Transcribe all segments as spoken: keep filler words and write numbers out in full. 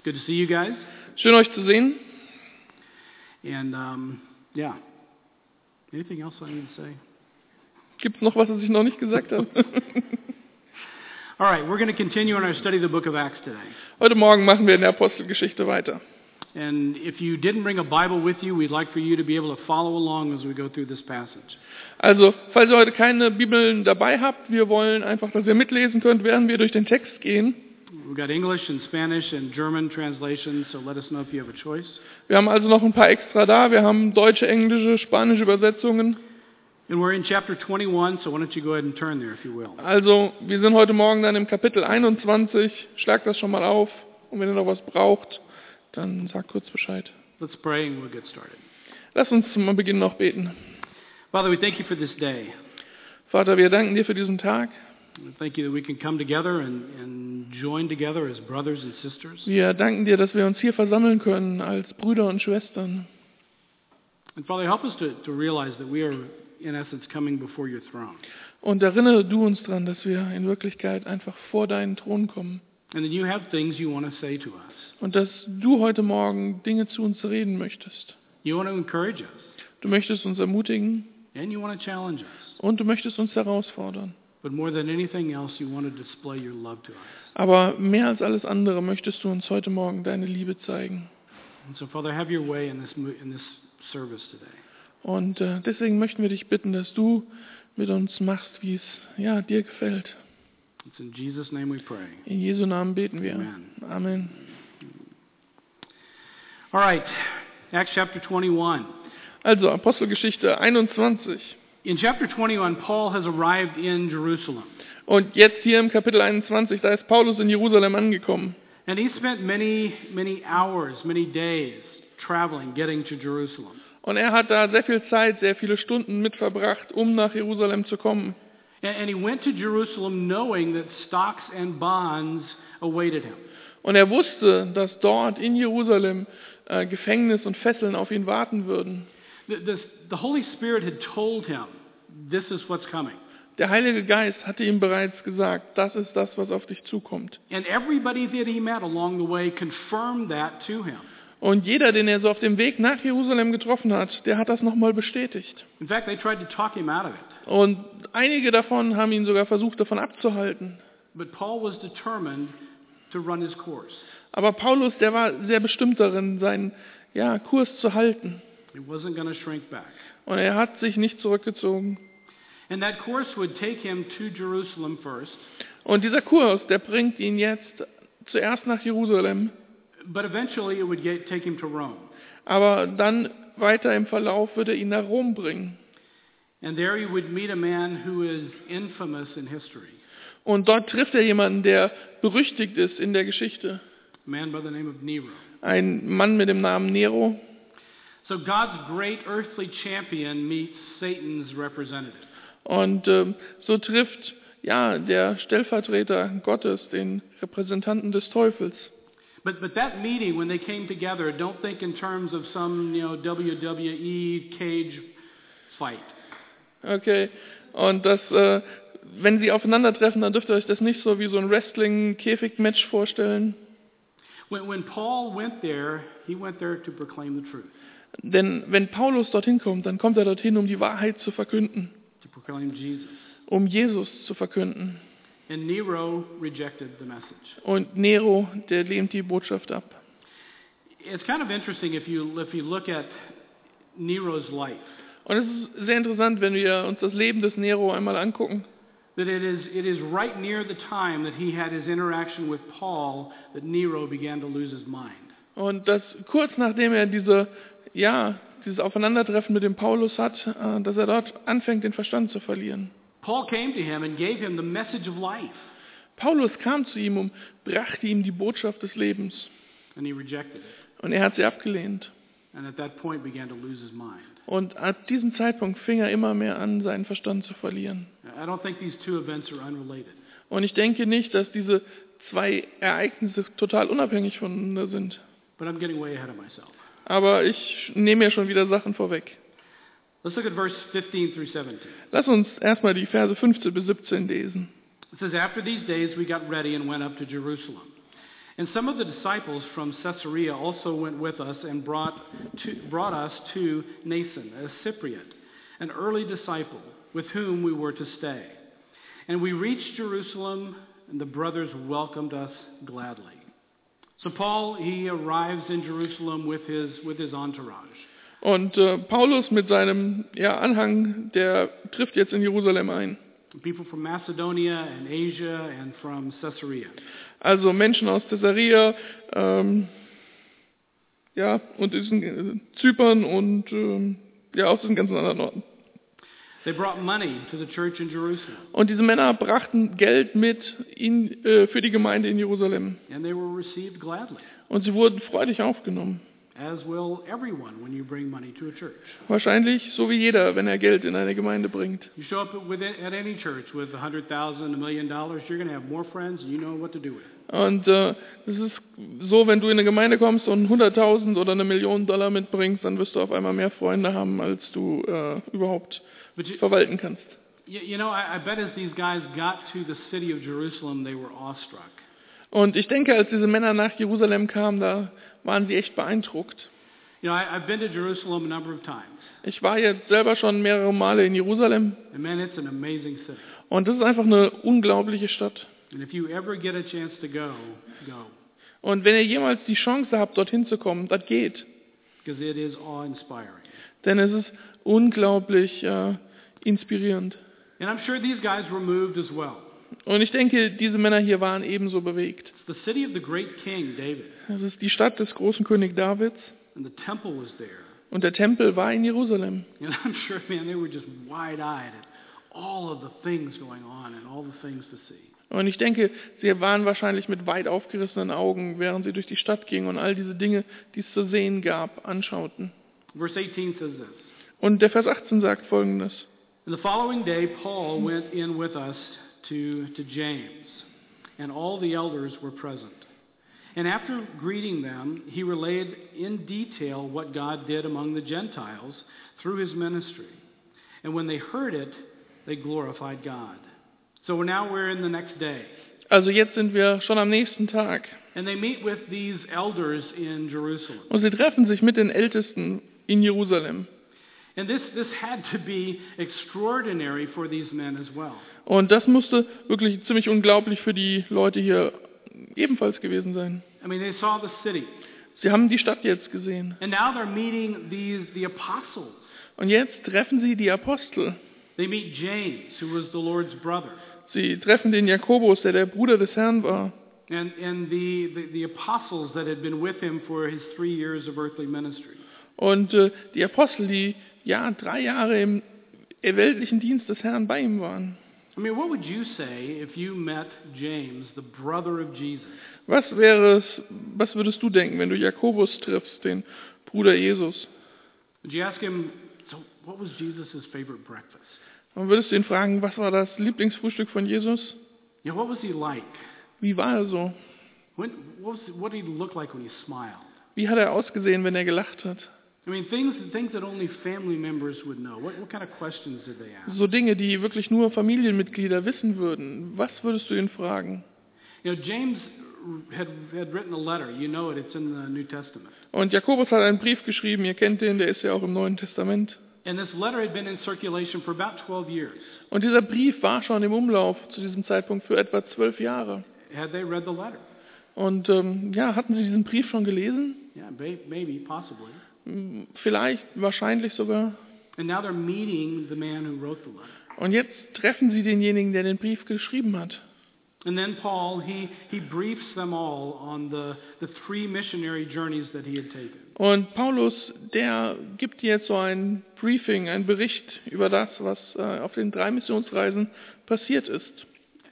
good to see you guys. Schön euch zu sehen. And um, yeah, anything else I need to say? Gibt es noch was, was ich noch nicht gesagt habe? All right, we're going to continue in our study of the book of Acts today. Heute Morgen machen wir in der Apostelgeschichte weiter. And if you didn't bring a Bible with you, we'd like for you to be able to follow along as we go through this passage. Also, falls ihr heute keine Bibeln dabei habt, wir wollen einfach, dass ihr mitlesen könnt, während wir durch den Text gehen. We've got English and Spanish and German translations, so let us know if you have a choice. Wir haben also noch ein paar extra da. Wir haben deutsche, englische, spanische Übersetzungen. And we're in chapter twenty-one, so why don't you go ahead and turn there, if you will. Also, wir sind heute Morgen dann im Kapitel einundzwanzig. Schlagt das schon mal auf. Und wenn ihr noch was braucht, dann sagt kurz Bescheid. Let's pray and we'll get started. Lass uns zum Beginn noch beten. Father, we thank you for this day. Vater, wir danken dir für diesen Tag. We thank you that we can come together and, and join together as brothers and sisters. Wir danken dir, dass wir uns hier versammeln können als Brüder und Schwestern. And Father, help us to, to realize that we are, in essence, coming before your throne. Und erinnere du uns daran, dass wir in Wirklichkeit einfach vor deinen Thron kommen. And that you have things you want to say to us. Und dass du heute Morgen Dinge zu uns reden möchtest. You want to encourage us. Du möchtest uns ermutigen. And you want to challenge us. Und du möchtest uns herausfordern. But more than anything else, you want to display your love to us. Aber mehr als alles andere möchtest du uns heute Morgen deine Liebe zeigen. And so, Father, have your way in this mo- in this service today. Und äh, deswegen möchten wir dich bitten, dass du mit uns machst, wie es ja, dir gefällt. It's in Jesus' name we pray. In Jesu Namen beten wir. Amen. Amen. All right, Acts chapter twenty-one. Also Apostelgeschichte einundzwanzig. In chapter twenty-one, Paul has arrived in Jerusalem. Und jetzt hier im Kapitel einundzwanzig, da ist Paulus in Jerusalem angekommen. And he spent many, many hours, many days traveling, getting to Jerusalem. Und er hat da sehr viel Zeit, sehr viele Stunden mit verbracht, um nach Jerusalem zu kommen. And, and he went to Jerusalem knowing that stocks and bonds awaited him. Und er wusste, dass dort in Jerusalem äh, Gefängnis und Fesseln auf ihn warten würden. The, the, the Holy Spirit had told him, this is what's coming. Der Heilige Geist hatte ihm bereits gesagt, das ist das, was auf dich zukommt. And everybody that he met along the way confirmed that to him. Und jeder, den er so auf dem Weg nach Jerusalem getroffen hat, der hat das nochmal bestätigt. In fact, they tried to talk him out of it. Und einige davon haben ihn sogar versucht, davon abzuhalten. But Paul was determined to run his course. Aber Paulus, der war sehr bestimmt darin, seinen ja, Kurs zu halten. He wasn't going to shrink back. Und er hat sich nicht zurückgezogen. And that course would take him to Jerusalem first. Und dieser Kurs, der bringt ihn jetzt zuerst nach Jerusalem, But eventually it would get, take him to Rome. aber dann weiter im Verlauf würde er ihn nach Rom bringen. And there he would meet a man who is infamous in history. Und dort trifft er jemanden, der berüchtigt ist in der Geschichte. A man by the name of Nero. Ein Mann mit dem Namen Nero. So God's great earthly champion meets Satan's representative. Und ähm, so trifft ja der Stellvertreter Gottes den Repräsentanten des Teufels. But but that meeting, when they came together, don't think in terms of some, you know, W W E cage fight. Okay. Und das, äh, wenn sie aufeinandertreffen, dann dürft ihr euch das nicht so wie so ein Wrestling-Käfig-Match vorstellen. When when Paul went there, he went there to proclaim the truth, Denn wenn Paulus dorthin kommt, dann kommt er dorthin, um die Wahrheit zu verkünden, to proclaim Jesus. um Jesus zu verkünden. And Nero rejected the message. Und Nero, der lehnt die Botschaft ab. It's kind of interesting if you if you look at Nero's life. Und es ist sehr interessant, wenn wir uns das Leben des Nero einmal angucken. That it is it is right near the time that he had his interaction with Paul that Nero began to lose his mind. Und das kurz nachdem er diese, ja, dieses Aufeinandertreffen mit dem Paulus hat, äh, dass er dort anfängt, den Verstand zu verlieren. Paul came to him and gave him the message of life, Paulus kam zu ihm und brachte ihm die Botschaft des Lebens. and he rejected it. Und er hat sie abgelehnt. And at that point began to lose his mind. Und ab diesem Zeitpunkt fing er immer mehr an, seinen Verstand zu verlieren. I don't think these two events are unrelated. Und ich denke nicht, dass diese zwei Ereignisse total unabhängig voneinander sind. But I'm getting way ahead of myself. Aber ich nehme ja schon wieder Sachen vorweg. Let's look at verse fifteen through seventeen. Lass uns erstmal die Verse fünfzehn bis siebzehn lesen. It says, after these days we got ready and went up to Jerusalem. And some of the disciples from Caesarea also went with us and brought, to, brought us to Nason, a Cypriot, an early disciple, with whom we were to stay. And we reached Jerusalem, and the brothers welcomed us gladly. So Paul, he arrives in Jerusalem with his, with his entourage. Und äh, Paulus mit seinem ja, Anhang, der trifft jetzt in Jerusalem ein. People from Macedonia and Asia and from Caesarea. Also Menschen aus Caesarea, ähm, ja, und diesen äh, Zypern und ähm, ja, aus diesen ganzen anderen Orten. They brought money to the church in Jerusalem. Und diese Männer brachten Geld mit in, äh, für die Gemeinde in Jerusalem. And they were received gladly. Und sie wurden freudig aufgenommen. As will everyone when you bring money to a church. Wahrscheinlich so wie jeder, wenn er Geld in eine Gemeinde bringt. You show up with it, at any church with a hundred thousand, a million dollars, you're going to have more friends and you know what to do with it. Und äh, es ist so, wenn du in eine Gemeinde kommst und hunderttausend oder eine Million Dollar mitbringst, dann wirst du auf einmal mehr Freunde haben, als du äh, überhaupt But you, verwalten kannst. you, you know, I, I bet as these guys got to the city of Jerusalem, they were awestruck. Und ich denke, als diese Männer nach Jerusalem kamen, da waren sie echt beeindruckt. You know, I, I've been to Jerusalem a number of times. Ich war jetzt selber schon mehrere Male in Jerusalem. And man, it's an amazing city. Und das ist einfach eine unglaubliche Stadt. And if you ever get a chance to go, go. Und wenn ihr jemals die Chance habt, dorthin zu kommen, das geht. Because it is awe-inspiring. Denn es ist unglaublich äh, inspirierend. And I'm sure these guys were moved as well. Und ich denke, diese Männer hier waren ebenso bewegt. It's the city of the great king, David. Das ist die Stadt des großen König Davids. And the temple was there. Und der Tempel war in Jerusalem. And I'm sure, man, they were just wide-eyed at all of the things going on and all the things to see. Und ich denke, sie waren wahrscheinlich mit weit aufgerissenen Augen, während sie durch die Stadt gingen und all diese Dinge, die es zu sehen gab, anschauten. Verse eighteen says this. Und der Vers achtzehn sagt Folgendes. And the following day, Paul went in with us to, to James, and all the elders were present. And after greeting them, he relayed in detail what God did among the Gentiles through his ministry. And when they heard it, they glorified God. So now we're in the next day. Also jetzt sind wir schon am nächsten Tag. And they meet with these elders in Jerusalem. Und sie treffen sich mit den Ältesten in Jerusalem. And this, this had to be extraordinary for these men as well. Und das musste wirklich ziemlich unglaublich für die Leute hier ebenfalls gewesen sein. I mean, they saw the city. Sie haben die Stadt jetzt gesehen. And now they're meeting these, the apostles. Und jetzt treffen sie die Apostel. They meet James, who was the Lord's brother. Sie treffen den Jakobus, der der Bruder des Herrn war. And, and the, the, the apostles that had been with him for his three years of earthly ministry. Und äh, die Apostel, die ja drei Jahre im weltlichen Dienst des Herrn bei ihm waren. I mean, what would you say if you met James, the brother of Jesus? Was wäre es, was würdest du denken, wenn du Jakobus triffst, den Bruder Jesus? Would you ask him, so what was Jesus' favorite breakfast? Und würdest du ihn fragen, was war das Lieblingsfrühstück von Jesus? You know, what was he like? Wie war er so? When, what, was, what did he look like when he smiled? Wie hat er ausgesehen, wenn er gelacht hat? I mean, things, things that only family members would know. What, what kind of questions did they ask? So Dinge, die wirklich nur Familienmitglieder wissen würden. Was würdest du ihn fragen? You know, James had, had written a letter. You know it. It's in the New Testament. Und Jakobus hat einen Brief geschrieben. Ihr kennt den, der ist ja auch im Neuen Testament. And this letter had been in circulation for about twelve years. Und dieser Brief war schon im Umlauf zu diesem Zeitpunkt für etwa zwölf Jahre. Had they read the letter? Und ähm, ja, hatten Sie diesen Brief schon gelesen? Yeah, maybe, possibly. Vielleicht, wahrscheinlich sogar. And now they're meeting the man who wrote the letter. Und jetzt treffen Sie denjenigen, der den Brief geschrieben hat. And then Paul, he, he briefs them all on the, the three missionary journeys that he had taken. Und Paulus, der gibt jetzt so ein Briefing, einen Bericht über das, was äh, auf den drei Missionsreisen passiert ist.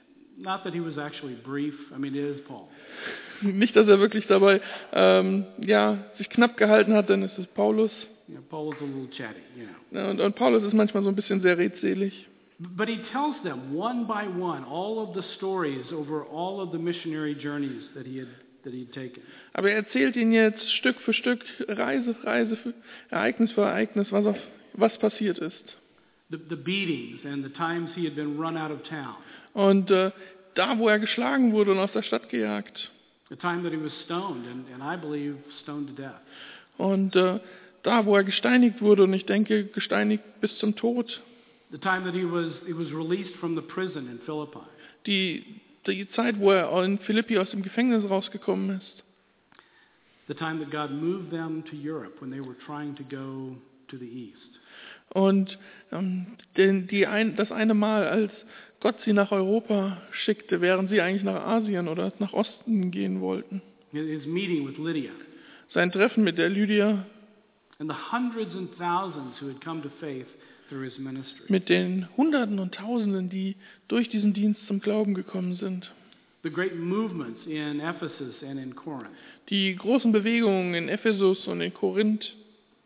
Not that he was actually brief. I mean, it is Paul. Nicht, dass er wirklich dabei ähm, ja, sich knapp gehalten hat, denn es ist Paulus. You know, Paul is a little chatty, you know. Und, und Paulus ist manchmal so ein bisschen sehr redselig. But he tells them one by one all of the stories over all of the missionary journeys that he had that he had taken. Aber er erzählt ihnen jetzt Stück für Stück, Reise für Reise, für Ereignis für Ereignis, was, auf, was passiert ist. The, the beatings and the times he had been run out of town. Und äh, da, wo er geschlagen wurde und aus der Stadt gejagt. The time that he was stoned, and, and I believe stoned to death. Und äh, da, wo er gesteinigt wurde, und ich denke, gesteinigt bis zum Tod. The time that he was he was released from the prison in Philippi. Die, die Zeit, wo er in Philippi aus dem Gefängnis rausgekommen ist. The time that God moved them to Europe when they were trying to go to the east. Und ähm, den, die ein, das eine Mal, als Gott sie nach Europa schickte, während sie eigentlich nach Asien oder nach Osten gehen wollten. His meeting with Lydia. Sein Treffen mit der Lydia. And the hundreds and thousands who had come to faith through his ministry. Mit den Hunderten und Tausenden, die durch diesen Dienst zum Glauben gekommen sind. The great movements in Ephesus and in Corinth. Die großen Bewegungen in Ephesus und in Korinth.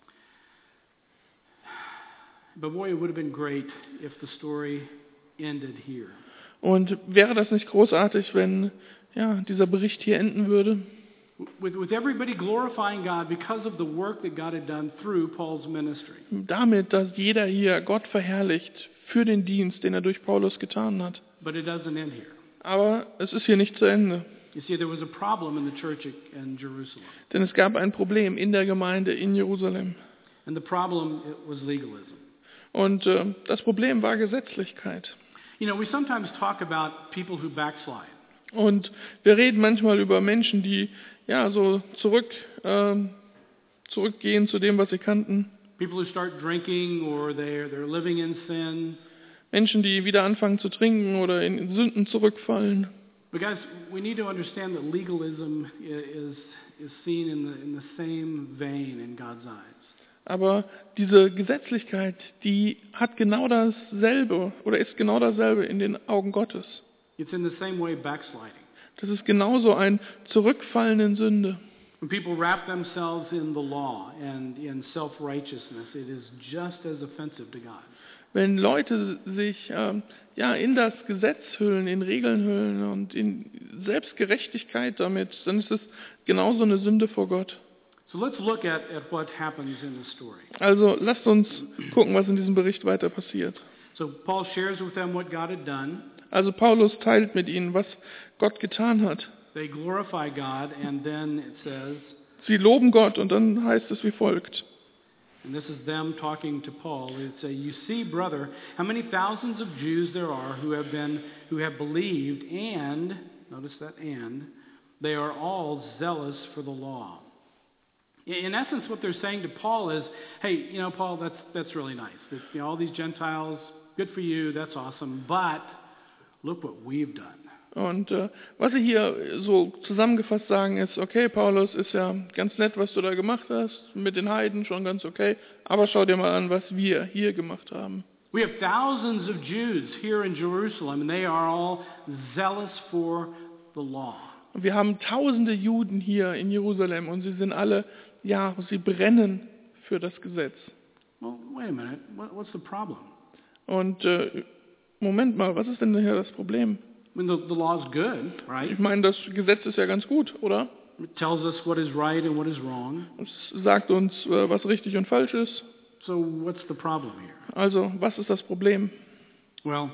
But boy, it would have been great if the story ended here. Und wäre das nicht großartig, wenn ja, dieser Bericht hier enden würde? With, with everybody glorifying God because of the work that God had done through Paul's ministry. Damit, dass jeder hier Gott verherrlicht für den Dienst, den er durch Paulus getan hat. But it doesn't end here. Aber es ist hier nicht zu Ende. You see, there was a problem in the church in Jerusalem. Denn es gab ein Problem in der Gemeinde in Jerusalem. And the problem was legalism. Und äh, das Problem war Gesetzlichkeit. You know, we sometimes talk about people who backslide. Und wir reden manchmal über Menschen, die ja so zurück äh, zurückgehen zu dem, was sie kannten. People who start drinking or they're they're living in sin. Menschen, die wieder anfangen zu trinken oder in Sünden zurückfallen. But guys, we need to understand that legalism is is seen in the in the same vein in God's eyes. Aber diese Gesetzlichkeit, die hat genau dasselbe oder ist genau dasselbe in den Augen Gottes. It's in the same way backsliding. Das ist genauso ein Zurückfallen in Sünde. When people wrap themselves in the law and in self-righteousness, it is just as offensive to God. Wenn Leute sich ähm, ja, in das Gesetz hüllen, in Regeln hüllen und in Selbstgerechtigkeit damit, dann ist es genauso eine Sünde vor Gott. So let's look at, at what happens in the story. Also lasst uns gucken, was in diesem Bericht weiter passiert. So Paul shares with them what God had done. Also Paulus teilt mit ihnen, was Gott getan hat. They glorify God, and then it says, Sie loben Gott und dann heißt es wie folgt. and this is them talking to Paul. It's a, you see, brother, how many thousands of Jews there are who have been, who have believed, and notice that and they are all zealous for the law. In essence, what they're saying to Paul is, hey, you know, Paul, that's that's really nice. That, you know, all these Gentiles, good for you, that's awesome. But look what we've done. Und äh, was sie hier so zusammengefasst sagen ist, okay, Paulus, ist ja ganz nett, was du da gemacht hast, mit den Heiden schon ganz okay, aber schau dir mal an, was wir hier gemacht haben. We have thousands of Jews here in Jerusalem, and they are all zealous for the law. Und wir haben tausende Juden hier in Jerusalem und sie sind alle, ja, sie brennen für das Gesetz. Well, wait a minute. What, what's the problem? Und äh, Moment mal, was ist denn hier das Problem? I mean, the, the law is good, right? Ich meine, das Gesetz ist ja ganz gut, oder? It tells us what is right and what is wrong. Es sagt uns, äh, was richtig und falsch ist. So what's the problem here? Also, was ist das Problem? Well,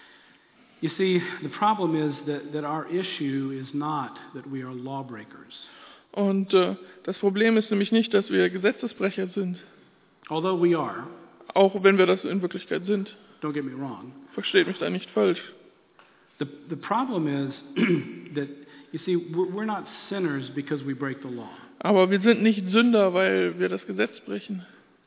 you see, the problem is that, that our issue is not that we are lawbreakers. Und äh, das Problem ist nämlich nicht, dass wir Gesetzesbrecher sind, Although we are, auch wenn wir das in Wirklichkeit sind. don't get me wrong. Versteht mich da nicht falsch. The, the problem is that, you see, we're, we're not sinners because we break the law. Aber wir sind nicht Sünder, weil wir das Gesetz brechen.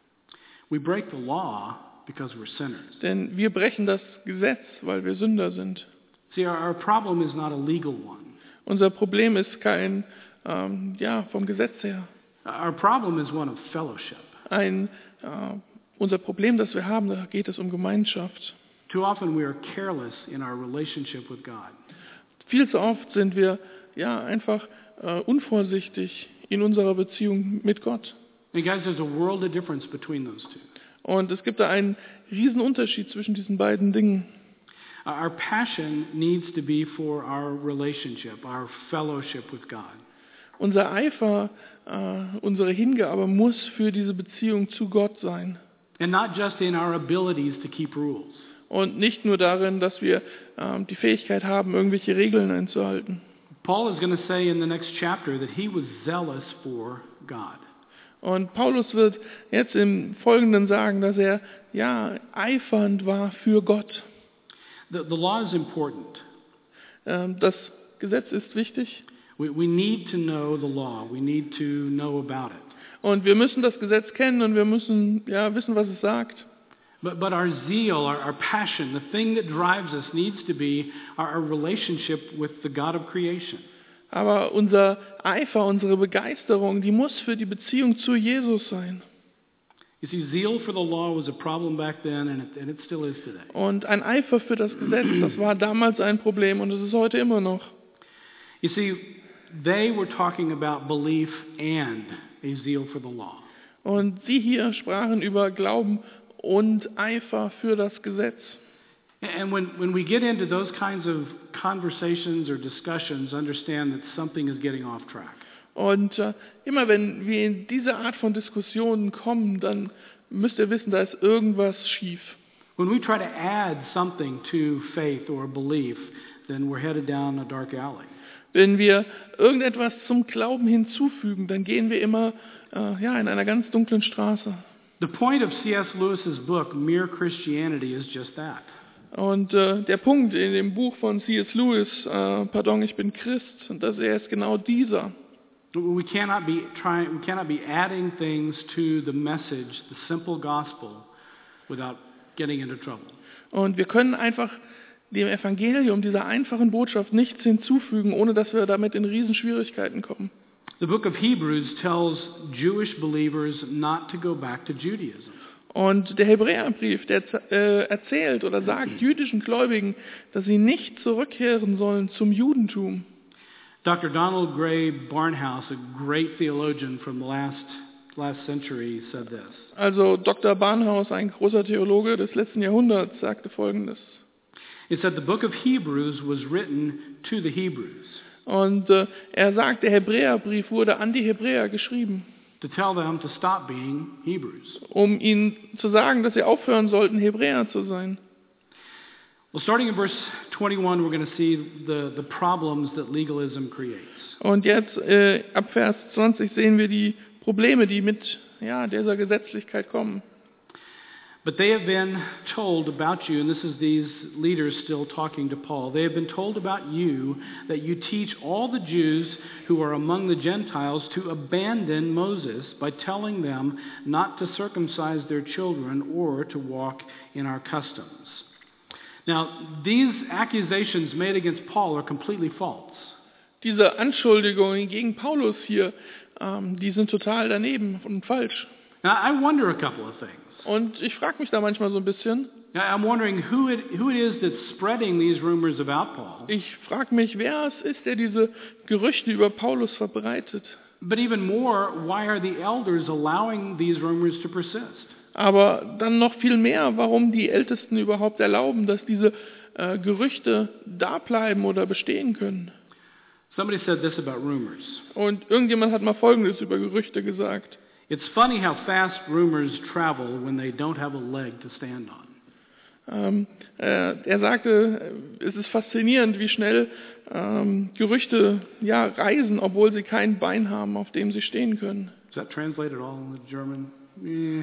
We break the law because we're sinners. Denn wir brechen das Gesetz, weil wir Sünder sind. See, our, our problem is not a legal one. Unser Problem ist kein, ähm, ja, vom Gesetz her. Our problem is one of fellowship. Ein, äh, unser Problem, das wir haben, da geht es um Gemeinschaft. Too often we are careless in our relationship with God. Viel zu oft sind wir ja einfach äh, unvorsichtig in unserer Beziehung mit Gott. And guys, there's a world of difference between those two. Und es gibt da einen riesen Unterschied zwischen diesen beiden Dingen. Our passion needs to be for our relationship, our fellowship with God. Unser Eifer, äh, unsere Hingabe muss für diese Beziehung zu Gott sein. And not just in our abilities to keep rules. Und nicht nur darin, dass wir ähm, die Fähigkeit haben, irgendwelche Regeln einzuhalten. Paul is going to say in the next chapter that he was zealous for God. Und Paulus wird jetzt im Folgenden sagen, dass er ja eifernd war für Gott. The, the law is important. Ähm, das Gesetz ist wichtig. We, we need to know the law. We need to know about it. Und wir müssen das Gesetz kennen und wir müssen ja wissen, was es sagt. But, but our zeal, our, our passion, the thing that drives us needs to be our, our relationship with the God of creation. Aber unser Eifer, unsere Begeisterung, die muss für die Beziehung zu Jesus sein. You see, zeal for the law was a problem back then, and it, and it still is today. Und ein Eifer für das Gesetz, das war damals ein Problem und es ist heute immer noch. You see, they were talking about belief and a zeal for the law. Und sie hier sprachen über Glauben und Eifer für das Gesetz. And when, when we get into those kinds of conversations or discussions, understand that something is getting off track. Und äh, immer wenn wir in diese Art von Diskussionen kommen, dann müsst ihr wissen, da ist irgendwas schief. When we try to add something to faith or belief, then we're headed down a dark alley. Wenn wir irgendetwas zum Glauben hinzufügen, dann gehen wir immer äh, ja, in einer ganz dunklen Straße. The point of C S Lewis's book, Mere Christianity, is just that. Und äh, der Punkt in dem Buch von C S Lewis, äh, Pardon, ich bin Christ, dass er ist genau dieser. We cannot be trying, we cannot be adding things to the message, the simple gospel, without getting into trouble. Und wir können einfach dem Evangelium, dieser einfachen Botschaft, nichts hinzufügen, ohne dass wir damit in Riesenschwierigkeiten kommen. The book of Hebrews tells Jewish believers not to go back to Judaism. Und der Hebräerbrief, der äh, erzählt oder sagt jüdischen Gläubigen, dass sie nicht zurückkehren sollen zum Judentum. Doctor Donald Gray Barnhouse, a great theologian from the last last century, said this. Also Doktor Barnhouse, ein großer Theologe des letzten Jahrhunderts, sagte Folgendes. He said the book of Hebrews was written to the Hebrews. Und äh, er sagt, der Hebräerbrief wurde an die Hebräer geschrieben, to tell them to stop being Hebrews. um ihnen zu sagen, dass sie aufhören sollten, Hebräer zu sein. Well, starting in verse twenty-one, we're going to see the, the problems that legalism creates. Und jetzt äh, ab Vers zwanzig sehen wir die Probleme, die mit ja, dieser Gesetzlichkeit kommen. But they have been told about you, and this is these leaders still talking to Paul. They have been told about you that you teach all the Jews who are among the Gentiles to abandon Moses by telling them not to circumcise their children or to walk in our customs. Now, these accusations made against Paul are completely false. Diese Anschuldigungen gegen Paulus hier, ähm, die sind total daneben und falsch. Now, I wonder a couple of things. Und ich frage mich da manchmal so ein bisschen. Now, I'm wondering who it, who it is that's spreading these rumors about Paul. Ich frage mich, wer es ist, der diese Gerüchte über Paulus verbreitet. But even more, why are the elders allowing these rumors to persist? Aber dann noch viel mehr, warum die Ältesten überhaupt erlauben, dass diese äh, Gerüchte da bleiben oder bestehen können. Somebody said this about rumors. Und irgendjemand hat mal Folgendes über Gerüchte gesagt. It's funny how fast rumors travel when they don't have a leg to stand on. Ähm, äh, er sagte, es ist faszinierend, wie schnell ähm, Gerüchte ja, reisen, obwohl sie kein Bein haben, auf dem sie stehen können. Is that translated all into German? Yeah.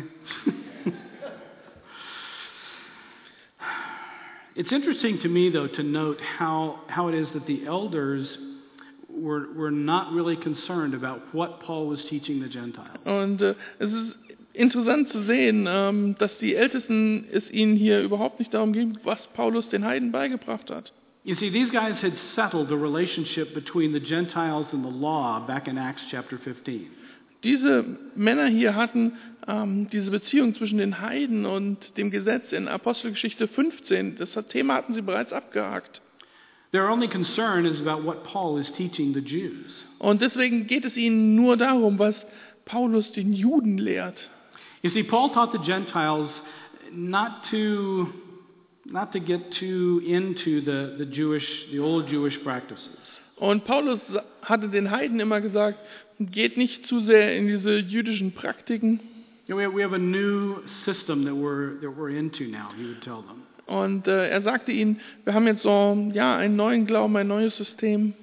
It's interesting to me, though, to note how, how it is that the elders were, were not really concerned about what Paul was teaching the Gentiles. Und äh, es ist interessant zu sehen, ähm, dass die Ältesten es ihnen hier überhaupt nicht darum ging, was Paulus den Heiden beigebracht hat. You see, these guys had settled the relationship between the Gentiles and the law back in Acts chapter fifteen. Diese Männer hier hatten ähm, diese Beziehung zwischen den Heiden und dem Gesetz in Apostelgeschichte fünfzehn. Das Thema hatten sie bereits abgehakt. Their only concern is about what Paul is teaching the Jews. Und deswegen geht es ihnen nur darum, was Paulus den Juden lehrt. You see, Paul taught the Gentiles not to not to get too into the, the Jewish, the old Jewish practices. Und Paulus hatte den Heiden immer gesagt, geht nicht zu sehr in diese jüdischen Praktiken. You know, we, have, we have a new system that we're that we're into now. He would tell them. Und äh, er sagte ihnen, wir haben jetzt so ja einen neuen Glauben, ein neues System.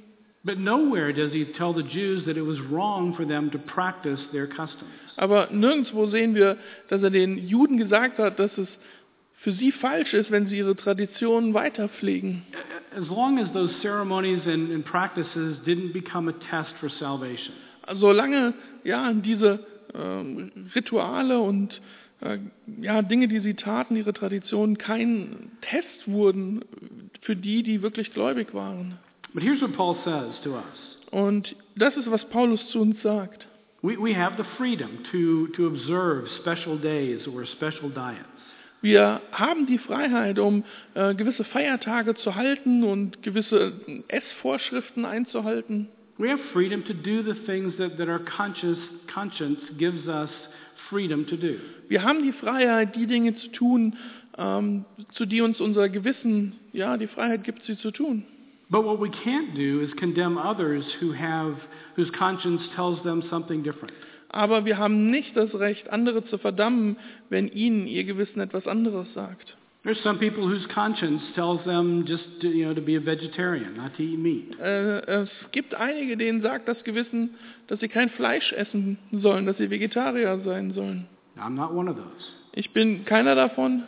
But nowhere does he tell the Jews that it was wrong for them to practice their customs. Aber nirgendwo sehen wir, dass er den Juden gesagt hat, dass es für sie falsch ist, wenn sie ihre Traditionen weiterpflegen. As long as those ceremonies and, and practices didn't become a test for salvation. Solange ja diese ähm, Rituale und äh, ja Dinge, die sie taten, ihre Traditionen, kein Test wurden für die, die wirklich gläubig waren. But here's what Paul says to us. Und das ist, was Paulus zu uns sagt. We, we have the freedom to, to observe special days or special diets. Wir haben die Freiheit, um äh, gewisse Feiertage zu halten und gewisse Essvorschriften einzuhalten. We have freedom to do the things that, that our conscious, conscience gives us freedom to do. Wir haben die Freiheit, die Dinge zu tun, ähm, zu die uns unser Gewissen, ja, die Freiheit gibt, sie zu tun. But what we can't do is condemn others who have, whose conscience tells them something different. Aber wir haben nicht das Recht, andere zu verdammen, wenn ihnen ihr Gewissen etwas anderes sagt. There's some people whose conscience tells them just to, you know, to be a vegetarian, not to eat meat. Äh, es gibt einige, denen sagt das Gewissen, dass sie kein Fleisch essen sollen, dass sie Vegetarier sein sollen. I'm not one of those. Ich bin keiner davon.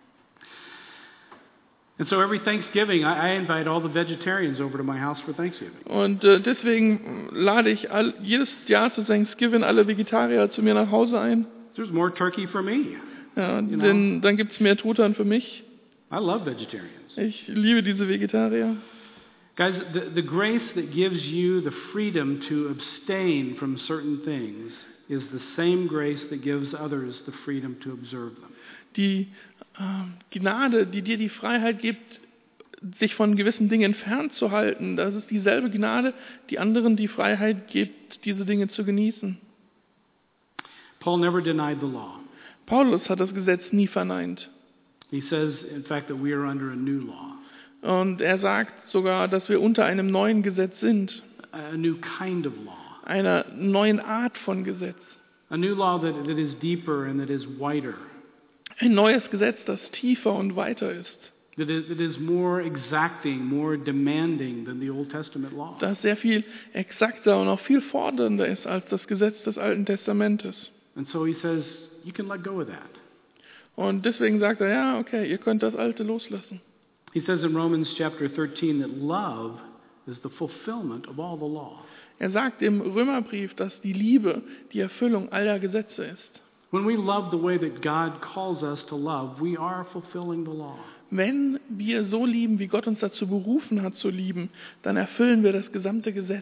And so every Thanksgiving, I, I invite all the vegetarians over to my house for Thanksgiving. Und äh, deswegen lade ich all, jedes Jahr zu Thanksgiving alle Vegetarier zu mir nach Hause ein. There's more turkey for me. Ja, You know? denn dann gibt es mehr Truthahn für mich. I love vegetarians. Ich liebe diese Vegetarier. Guys, the, the grace that gives you the freedom to abstain from certain things is the same grace that gives others the freedom to observe them. Die äh, Gnade, die dir die Freiheit gibt, sich von gewissen Dingen fernzuhalten, das ist dieselbe Gnade, die anderen die Freiheit gibt, diese Dinge zu genießen. Paul never denied the law. Paulus hat das Gesetz nie verneint. He says, in fact, that we are under a new law, Und er sagt sogar, dass wir unter einem neuen Gesetz sind, a new kind of law, einer neuen Art von Gesetz. a new law that, that is deeper and that is wider, Ein neues Gesetz, das tiefer und weiter ist, that is, that is more exacting, more demanding than the Old Testament law. das sehr viel exakter und auch viel fordernder ist als das Gesetz des Alten Testamentes. And so he says, you can let go of that. Und deswegen sagt er, ja, okay, ihr könnt das Alte loslassen. He says in Romans chapter thirteen that love is the fulfillment of all the law. Er sagt im Römerbrief, dass die Liebe die Erfüllung aller Gesetze ist. When we love the way that God calls us to love, we are fulfilling the law. Wenn wir so lieben, wie Gott uns dazu berufen hat zu lieben, dann erfüllen wir das gesamte Gesetz.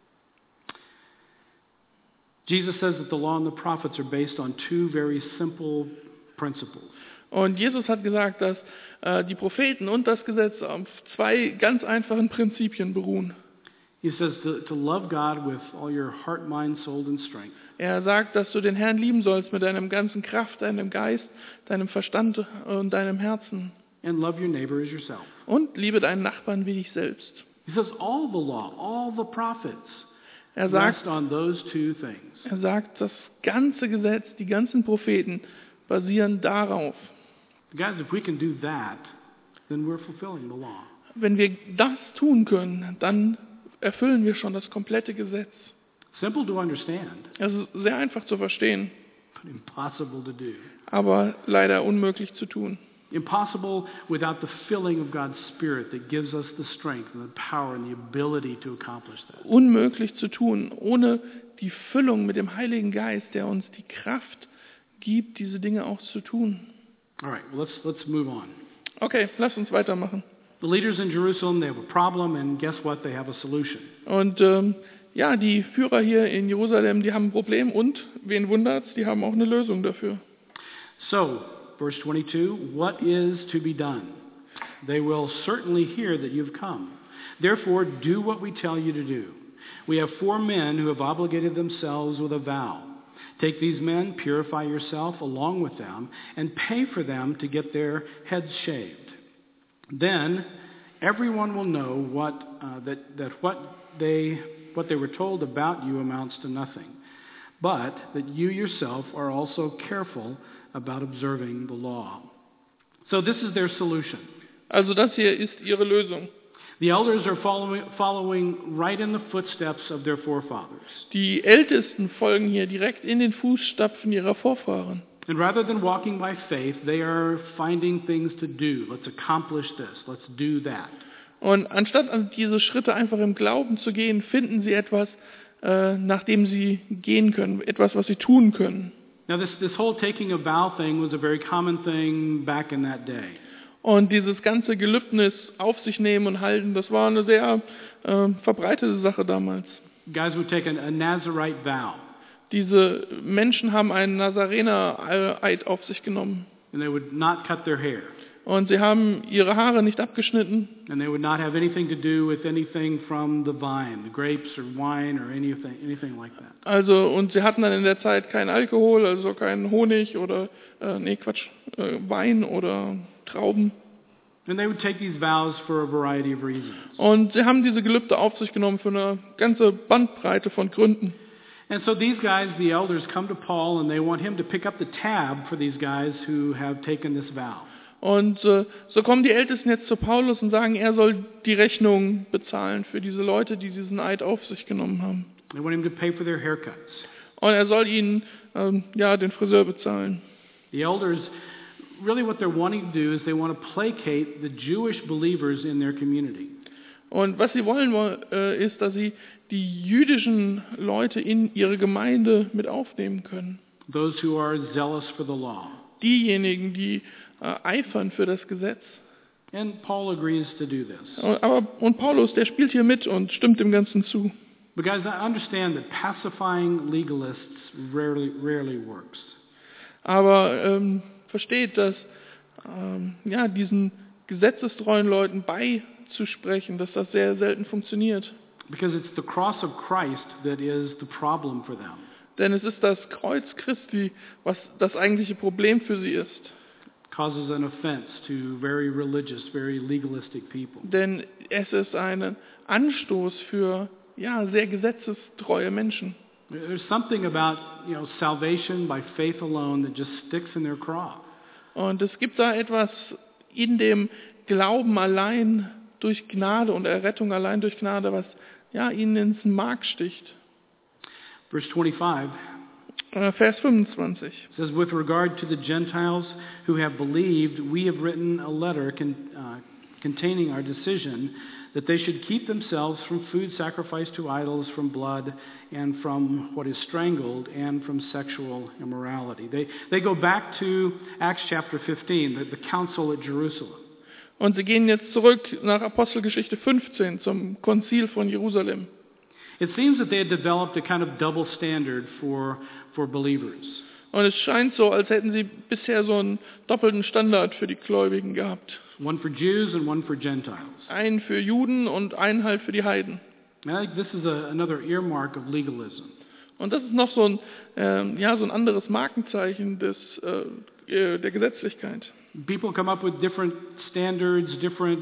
Jesus says that the law and the prophets are based on two very simple principles. Und Jesus hat gesagt, dass äh, die Propheten und das Gesetz auf zwei ganz einfachen Prinzipien beruhen. He says to, to love God with all your heart, mind, soul, and strength. Er sagt, dass du den Herrn lieben sollst mit deinem ganzen Kraft, deinem Geist, deinem Verstand und deinem Herzen. And love your neighbor as yourself. Und liebe deinen Nachbarn wie dich selbst. He says all the law, all the prophets Er sagt, rest on those two things. er sagt, das ganze Gesetz, die ganzen Propheten basieren darauf. Guys, if we can do that, then we're fulfilling the law. Wenn wir das tun können, dann erfüllen wir schon das komplette Gesetz. Simple to understand, Es ist sehr einfach zu verstehen, but impossible to do. aber leider unmöglich zu tun. Impossible without the filling of God's Spirit that gives us the strength and the power and the ability to accomplish that. Unmöglich zu tun, ohne die Füllung mit dem Heiligen Geist, der uns die Kraft gibt, diese Dinge auch zu tun. All right, well, let's, let's move on. Okay, lass uns weitermachen. The leaders in Jerusalem, they have a problem, and guess what? They have a solution. Und ähm, ja, die Führer hier in Jerusalem, die haben ein Problem und, wen wundert's, die haben auch eine Lösung dafür. So, verse twenty-two, what is to be done? They will certainly hear that you've come. Therefore, do what we tell you to do. We have four men who have obligated themselves with a vow. Take these men, purify yourself along with them, and pay for them to get their heads shaved. Then everyone will know what uh, that that what they what they were told about you amounts to nothing, but that you yourself are also careful about observing the law. So this is their solution. Also das hier ist ihre Lösung. The elders are following, following right in the footsteps of their forefathers. Die Ältesten folgen hier direkt in den Fußstapfen ihrer Vorfahren. And rather than walking by faith, they are finding things to do. Let's accomplish this. Let's do that. Und anstatt an diese Schritte einfach im Glauben zu gehen, finden sie etwas, äh, nach dem sie gehen können, etwas, was sie tun können. Now, this, this whole taking a vow thing was a very common thing back in that day. Und dieses ganze Gelübnis auf sich nehmen und halten, das war eine sehr äh, verbreitete Sache damals. Guys would take a, a Nazarite vow. Diese Menschen haben einen Nazarener-Eid auf sich genommen. And they would not cut their hair. Und sie haben ihre Haare nicht abgeschnitten. And they would not have anything to do with anything from the vine, the grapes or wine or anything, anything like that. Also, und sie hatten dann in der Zeit keinen Alkohol, also keinen Honig oder, äh, nee, Quatsch, äh, Wein oder Trauben. And they would take these vows for a variety of reasons. Und sie haben diese Gelübde auf sich genommen für eine ganze Bandbreite von Gründen. And so these guys, the elders, come to Paul and they want him to pick up the tab for these guys who have taken this vow. Und äh, so kommen die Ältesten jetzt zu Paulus und sagen, er soll die Rechnung bezahlen für diese Leute, die diesen Eid auf sich genommen haben. They want him to pay for their haircuts. Und er soll ihnen ähm, ja, den Friseur bezahlen. The elders, really what they're wanting to do is they want to placate the Jewish believers in their community. Und was sie wollen, äh, ist, dass sie die jüdischen Leute in ihre Gemeinde mit aufnehmen können. Those who are zealous for the law. Diejenigen, die äh, eifern für das Gesetz. And Paul agrees to do this. Aber, und Paulus, der spielt hier mit und stimmt dem Ganzen zu. But guys, I understand that pacifying legalists rarely, rarely works. Aber ähm, versteht, dass ähm, ja, diesen gesetzestreuen Leuten beizusprechen, dass das sehr selten funktioniert. Because it's the cross of Christ that is the problem for them. Denn es ist das Kreuz Christi, was das eigentliche Problem für sie ist. Causes an offense to very religious, very legalistic people. Denn es ist ein Anstoß für ja, sehr gesetzestreue Menschen. There's something about, you know, salvation by faith alone that just sticks in their craw. Und es gibt da etwas in dem Glauben allein durch Gnade und Errettung allein durch Gnade, was ja, ihnen ins Mark sticht. Verse twenty-five. Vers fünfundzwanzig. It says, with regard to the Gentiles who have believed, we have written a letter con, uh, containing our decision that they should keep themselves from food sacrificed to idols, from blood, and from what is strangled, and from sexual immorality. They, they go back to Acts chapter fifteen, the, the council at Jerusalem. Und sie gehen jetzt zurück nach Apostelgeschichte fünfzehn zum Konzil von Jerusalem. It seems that they had developed a kind of double standard for, for believers. Und es scheint so, als hätten sie bisher so einen doppelten Standard für die Gläubigen gehabt. One for Jews and one for Gentiles. Einen für Juden und einen halt für die Heiden. And I think this is a, another earmark of legalism. Und das ist noch so ein, äh, ja, so ein anderes Markenzeichen des, äh, der Gesetzlichkeit. People come up with different standards, different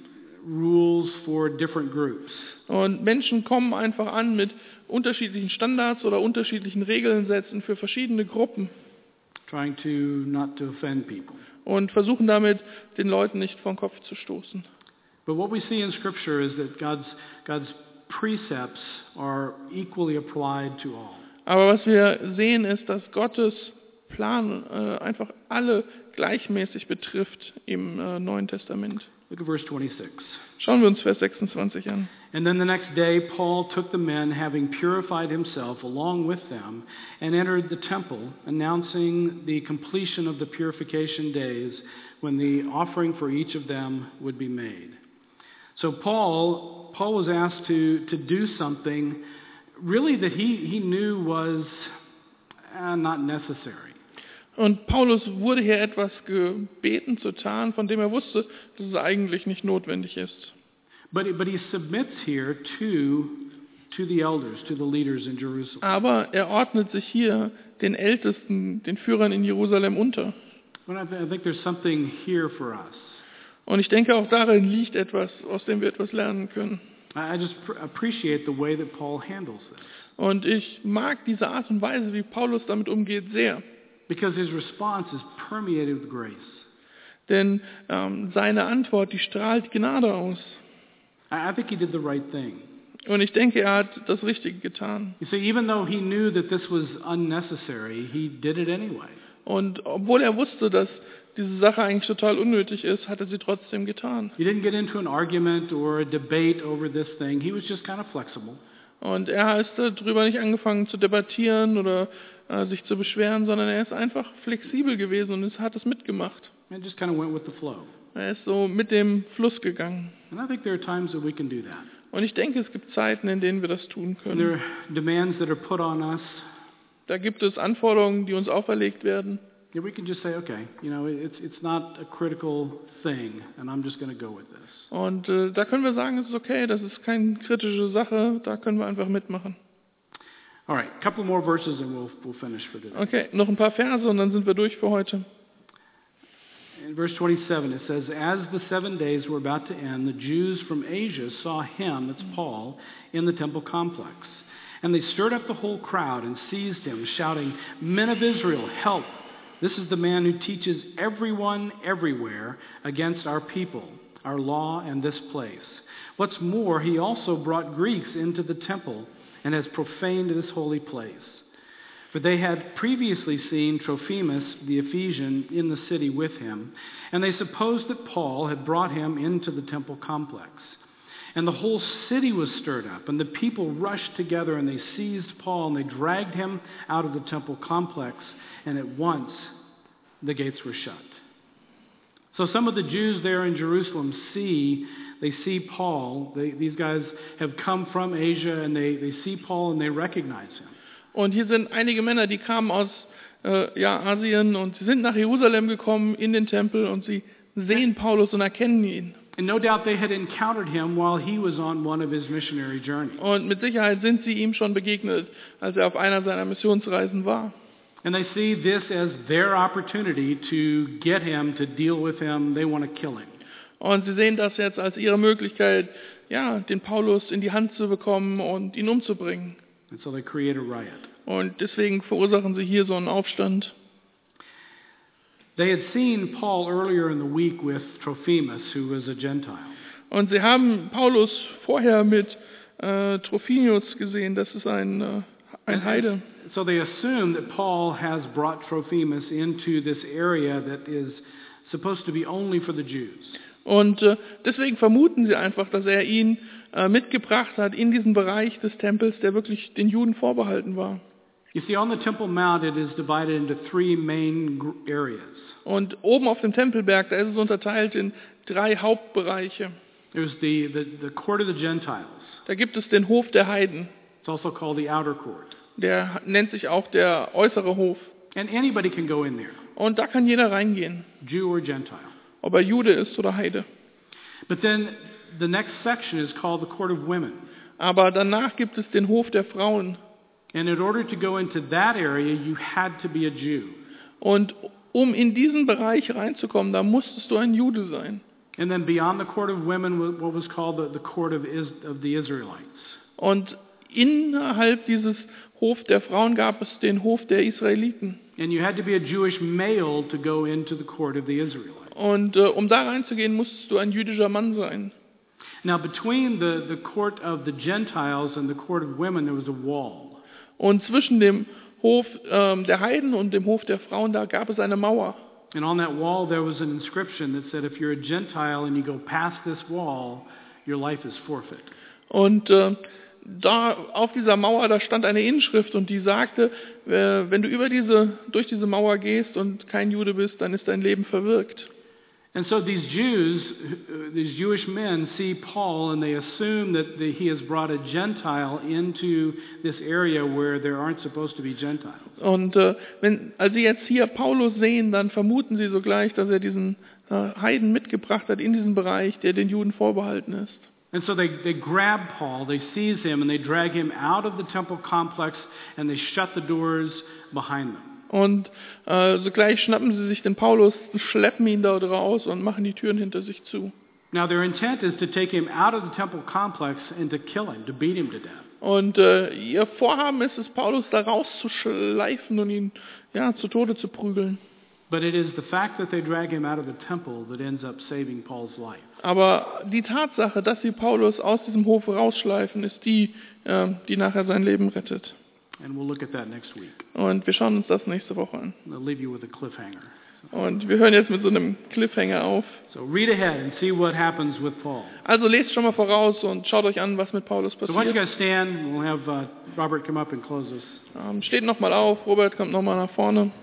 rules for different groups. Und Menschen kommen einfach an mit unterschiedlichen Standards oder unterschiedlichen Regeln setzen für verschiedene Gruppen. Trying to not to offend people. Und versuchen damit, den Leuten nicht vom Kopf zu stoßen. But what we see in Scripture is that God's, God's precepts are equally applied to all. Aber was wir sehen ist, dass Gottes Plan äh, einfach alle gleichmäßig betrifft im äh, Neuen Testament. Look at verse twenty-six. Schauen wir uns Vers sechsundzwanzig an. And then the next day Paul took the men, having purified himself along with them, and entered the temple, announcing the completion of the purification days, when the offering for each of them would be made. So Paul, Paul was asked to, to do something really that he, he knew was uh, not necessary. Und Paulus wurde hier etwas gebeten zu tun, von dem er wusste, dass es eigentlich nicht notwendig ist. But, but he submits here to, to the elders, to the leaders in Jerusalem. Aber er ordnet sich hier den Ältesten, den Führern in Jerusalem unter. And I, th- I think there's something here for us. Und ich denke, auch darin liegt etwas, aus dem wir etwas lernen können. I, I just pr- appreciate the way that Paul handles this. Und ich mag diese Art und Weise, wie Paulus damit umgeht, sehr. Because his response is permeated with grace. Denn ähm, seine Antwort, die strahlt Gnade aus. I I think he did the right thing. Und ich denke, er hat das Richtige getan. You see, even though he knew that this was unnecessary, he did it anyway. Und obwohl er wusste, dass diese Sache eigentlich total unnötig ist, hat er sie trotzdem getan. He didn't get into an argument or a debate over this thing. He was just kind of flexible. Und er ist darüber nicht angefangen zu debattieren oder äh, sich zu beschweren, sondern er ist einfach flexibel gewesen und es hat es mitgemacht. And just kind of went with the flow. Er ist so mit dem Fluss gegangen. And I think there are times that we can do that. Und ich denke, es gibt Zeiten, in denen wir das tun And there können. are demands that are put on us. Da gibt es Anforderungen, die uns auferlegt werden. Yeah, we can just say, okay, you know, it's it's not a critical thing, and I'm just going to go with this. Und äh, da können wir sagen, es ist okay, das ist keine kritische Sache, da können wir einfach mitmachen. All right, a couple more verses and we'll we'll finish for today. Okay, noch ein paar Verse und dann sind wir durch für heute. In verse twenty-seven, it says, "As the seven days were about to end, the Jews from Asia saw him," that's Paul, "in the temple complex. And they stirred up the whole crowd and seized him, shouting, 'Men of Israel, help! This is the man who teaches everyone everywhere against our people, our law, and this place. What's more, he also brought Greeks into the temple and has profaned this holy place.' For they had previously seen Trophimus the Ephesian in the city with him, and they supposed that Paul had brought him into the temple complex. And the whole city was stirred up, and the people rushed together, and they seized Paul, and they dragged him out of the temple complex, and at once the gates were shut." So some of the Jews there in Jerusalem see, they see Paul. They, these guys have come from Asia, and they, they see Paul, and they recognize him. Und hier sind einige Männer, die kamen aus äh, ja, Asien und sie sind nach Jerusalem gekommen in den Tempel und sie sehen Paulus und erkennen ihn. And no doubt they had encountered him while he was on one of his missionary journeys. Und mit Sicherheit sind sie ihm schon begegnet, als er auf einer seiner Missionsreisen war. And they see this as their opportunity to get him, to deal with him. They want to kill him. Und sie sehen das jetzt als ihre Möglichkeit, ja, den Paulus in die Hand zu bekommen und ihn umzubringen. And so they create a riot. Und deswegen verursachen sie hier so einen Aufstand. They had seen Paul earlier in the week with Trophimus, who was a Gentile. Und sie haben Paulus vorher mit äh, Trophimus gesehen, das ist ein, äh, ein Heide. So they assume that Paul has brought Trophimus into this area that is supposed to be only for the Jews. Und äh, deswegen vermuten sie einfach, dass er ihn äh, mitgebracht hat in diesen Bereich des Tempels, der wirklich den Juden vorbehalten war. You see, on the Temple Mount, it is divided into three main gr- areas. Und oben auf dem Tempelberg, da ist es unterteilt in drei Hauptbereiche. There's the, the, the court of the Gentiles. Da gibt es den Hof der Heiden, It's also called the outer court. der nennt sich auch der äußere Hof. And anybody can go in there, Und da kann jeder reingehen, Jew or Gentile. ob er Jude ist oder Heide. But then the next section is called the court of women. Aber danach gibt es den Hof der Frauen. And in order to go into that area, you had to be a Jew. Und um in diesen Bereich reinzukommen, da musstest du ein Jude sein. And then beyond the court of women, what was called the, the court of, Is, of the Israelites. Und innerhalb dieses Hof der Frauen gab es den Hof der Israeliten. And you had to be a Jewish male to go into the court of the Israelites. Und äh, um da reinzugehen, musstest du ein jüdischer Mann sein. Now, between the, the court of the Gentiles and the court of women, there was a wall. Und zwischen dem Hof ähm, der Heiden und dem Hof der Frauen, da gab es eine Mauer. And on that wall, there was an inscription that said, if you're a Gentile and you go past this wall, your life is forfeit. Und äh, da auf dieser Mauer, da stand eine Inschrift und die sagte, äh, wenn du über diese, durch diese Mauer gehst und kein Jude bist, dann ist dein Leben verwirkt. And so these Jews, uh, these Jewish men see Paul and they assume that the, he has brought a Gentile into this area where there aren't supposed to be Gentiles. Und äh, wenn, als sie jetzt hier Paulus sehen, dann vermuten sie sogleich, dass er diesen äh, Heiden mitgebracht hat in diesen Bereich, der den Juden vorbehalten ist. And so they, they grab Paul, they seize him, and they drag him out of the temple complex and they shut the doors behind them. Und äh, sogleich schnappen sie sich den Paulus, schleppen ihn dort raus und machen die Türen hinter sich zu. Now their intent is to take him out of the temple complex and to kill him, to beat him to death. Und äh, ihr Vorhaben ist es, Paulus da rauszuschleifen und ihn ja, zu Tode zu prügeln. But it is the fact that they drag him out of the temple that ends up saving Paul's life. Aber die Tatsache, dass sie Paulus aus diesem Hof rausschleifen, ist die, äh, die nachher sein Leben rettet. And we'll look at that next week. Und wir schauen uns das nächste Woche an. I'll leave you with a cliffhanger. Und wir hören jetzt mit so einem Cliffhanger auf. So read ahead and see what happens with Paul. Also lest schon mal voraus und schaut euch an, was mit Paulus So why don't you passiert. guys stand? We'll have uh, Robert come up and close us. Ähm, steht nochmal auf, Robert kommt nochmal nach vorne.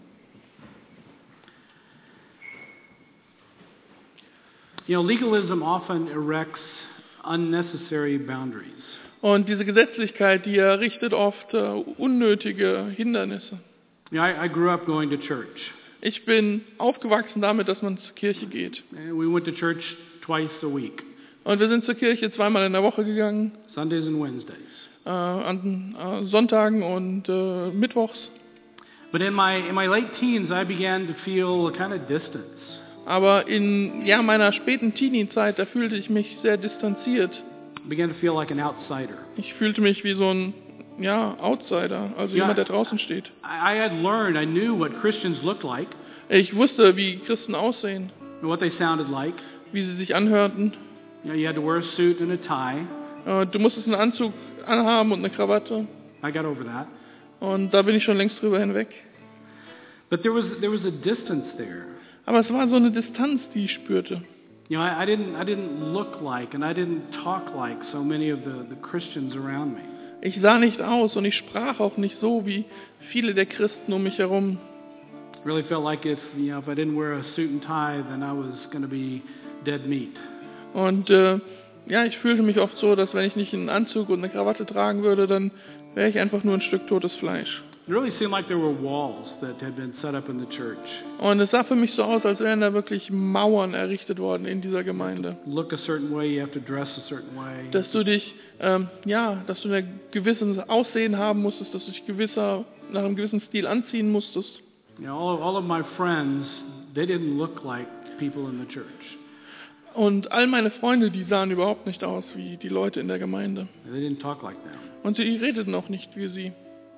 You know, legalism often erects unnecessary boundaries. Und diese Gesetzlichkeit, die errichtet oft äh, unnötige Hindernisse. You know, I, I grew up going to church. Ich bin aufgewachsen damit, dass man zur Kirche geht. And we went to church twice a week, Und wir sind zur Kirche zweimal in der Woche gegangen, Sundays and Wednesdays. äh, an äh, Sonntagen und äh, Mittwochs. But in my in my late teens, I began to feel a kind of distance. Aber in ja, meiner späten Teenie-Zeit, da fühlte ich mich sehr distanziert. I began to feel like an outsider. Ich fühlte mich wie so ein ja, Outsider, also Ja. jemand, der draußen steht. I, I had learned, I knew what Christians looked like, Ich wusste, wie Christen aussehen, and what they sounded like. wie sie sich anhörten. You know, you had to wear a suit and a tie. Äh, Du musstest einen Anzug anhaben und eine Krawatte. I got over that. Und da bin ich schon längst drüber hinweg. But there was there was a distance there. Aber es war so eine Distanz, die ich spürte. You know, I, I didn't I didn't look like and I didn't talk like so many of the, the Christians around me. Ich sah nicht aus und ich sprach auch nicht so wie viele der Christen um mich herum. It really felt like if you know if I didn't wear a suit and tie, then I was going to be dead meat. Und äh, ja, ich fühlte mich oft so, dass wenn ich nicht einen Anzug und eine Krawatte tragen würde, dann wäre ich einfach nur ein Stück totes Fleisch. It really seemed like there were walls that had been set up in the church. Und es sah für mich so aus, als wären da wirklich Mauern errichtet worden in dieser Gemeinde. Look a certain way, you have to dress a certain way. Dass du dich, ähm, ja, dass du ein gewisses Aussehen haben musstest, dass du dich gewisser, nach einem gewissen Stil anziehen musstest. You know, all, all of my friends, they didn't look like people in the church. Und all meine Freunde, die sahen überhaupt nicht aus wie die Leute in der Gemeinde. They didn't talk like them. Und sie redeten auch nicht wie sie.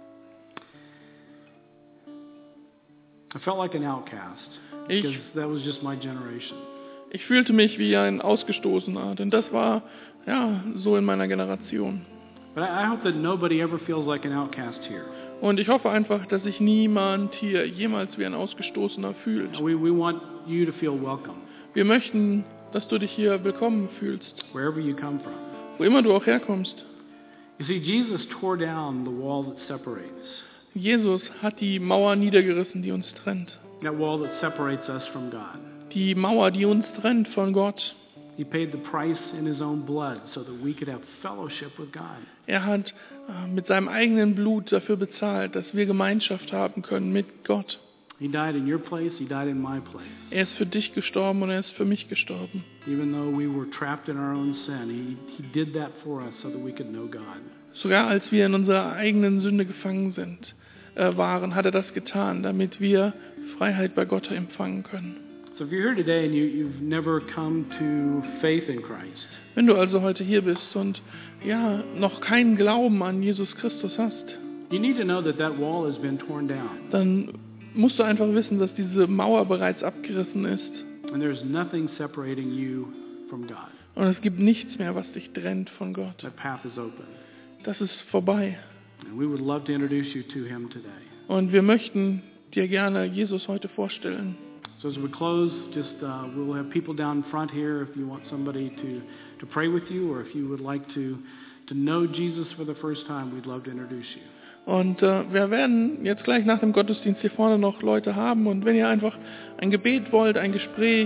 I felt like an outcast Ich, because that was just my generation. ich fühlte mich wie ein Ausgestoßener, denn das war, ja, so in meiner Generation. But I, I hope that nobody ever feels like an outcast here. Und ich hoffe einfach, dass sich niemand hier jemals wie ein Ausgestoßener fühlt. We, we want you to feel welcome Wir möchten, dass du dich hier willkommen fühlst, wherever you come from. wo immer du auch herkommst. You see, Jesus tore down the wall that separates. Jesus hat die Mauer niedergerissen, die uns trennt. That wall that separates us from God. Die Mauer, die uns trennt von Gott. He paid the price in his own blood so that we could have fellowship with God. Er hat äh, mit seinem eigenen Blut dafür bezahlt, dass wir Gemeinschaft haben können mit Gott. He died in your place, he died in my place. Er ist für dich gestorben und er ist für mich gestorben. Even though we were trapped in our own sin, he, he did that for us so that we could know God. Sogar als wir in unserer eigenen Sünde gefangen sind, äh, waren, hat er das getan, damit wir Freiheit bei Gott empfangen können. So if you're here today and you, you've never come to faith in Christ, Wenn du also heute hier bist und ja noch keinen Glauben an Jesus Christus hast, you need to know that that wall has been torn down. dann musst du einfach wissen, dass diese Mauer bereits abgerissen ist And there's nothing separating you from God. und es gibt nichts mehr, was dich trennt von Gott. That path is open. Das ist vorbei. And we would love to introduce you to him today. Und wir möchten dir gerne Jesus heute vorstellen. So as we close, just uh, we'll have people down front here if you want somebody to, to pray with you, or if you would like to, to know Jesus for the first time, we'd love to introduce you. Und äh, wir werden jetzt gleich nach dem Gottesdienst hier vorne noch Leute haben. Und wenn ihr einfach ein Gebet wollt, ein Gespräch,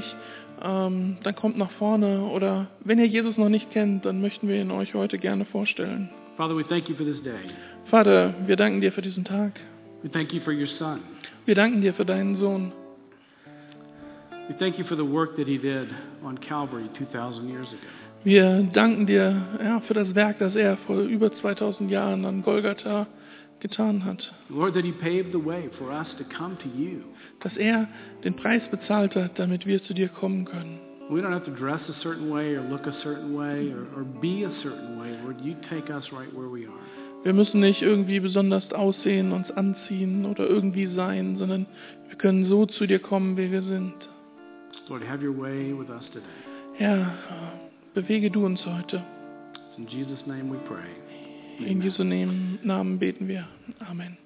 ähm, dann kommt nach vorne. Oder wenn ihr Jesus noch nicht kennt, dann möchten wir ihn euch heute gerne vorstellen. Father, we thank you for this day. Vater, wir danken dir für diesen Tag. We thank you for your son. Wir danken dir für deinen Sohn. We thank you for the work that he did on Calvary two thousand years ago. Wir danken dir ja, für das Werk, das er vor über zweitausend Jahren an Golgatha getan hat. Lord, that he paved the way for us to come to you. Dass er den Preis bezahlt hat, damit wir zu dir kommen können. We don't have to dress a certain way or look a certain way or, or be a certain way. Lord, you take us right where we are. Wir müssen nicht irgendwie besonders aussehen, uns anziehen oder irgendwie sein, sondern wir können so zu dir kommen, wie wir sind. Lord, have your way with us today. Herr, bewege du uns heute. In Jesus' name we pray. In Jesu Namen beten wir. Amen.